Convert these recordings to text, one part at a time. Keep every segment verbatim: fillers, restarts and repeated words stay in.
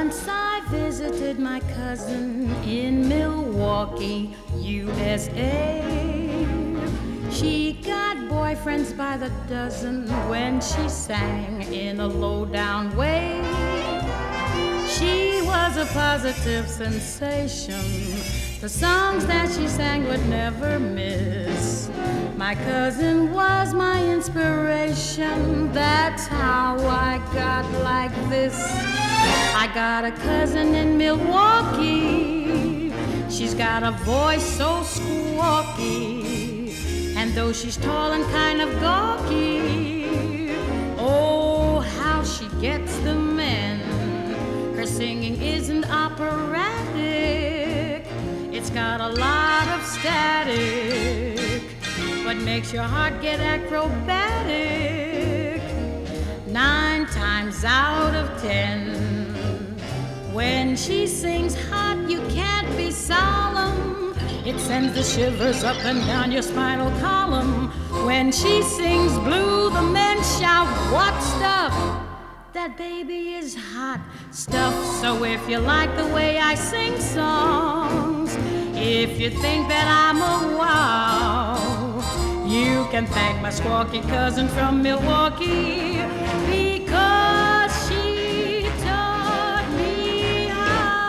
Once I visited my cousin in Milwaukee, U S A. She got boyfriends by the dozen when she sang in a low-down way. She was a positive sensation. The songs that she sang would never miss. My cousin was my inspiration. That's how I got like this. I got a cousin in Milwaukee. She's got a voice so squawky, and though she's tall and kind of gawky, oh, how she gets the men. Her singing isn't operatic. It's got a lot of static, but makes your heart get acrobatic. Nine times out of ten, when she sings hot, you can't be solemn. It sends the shivers up and down your spinal column. When she sings blue, the men shout, "What stuff?" That baby is hot stuff. So if you like the way I sing songs, if you think that I'm a wow, you can thank my squawky cousin from Milwaukee, because she taught me how.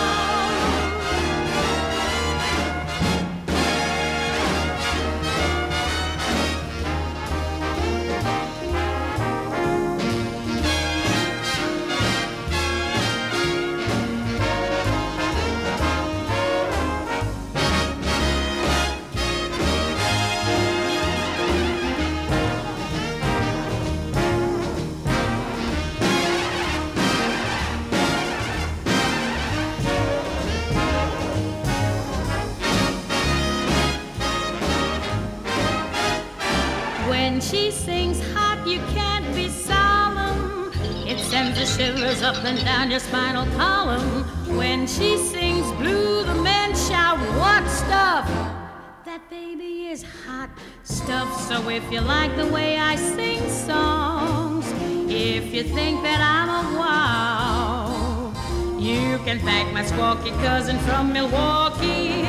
When she sings hot, you can't be solemn. It sends the shivers up and down your spinal column. When she sings blue, the men shout, "What stuff?" That baby is hot stuff. So if you like the way I sing songs, if you think that I'm a wow, you can thank my squawky cousin from Milwaukee,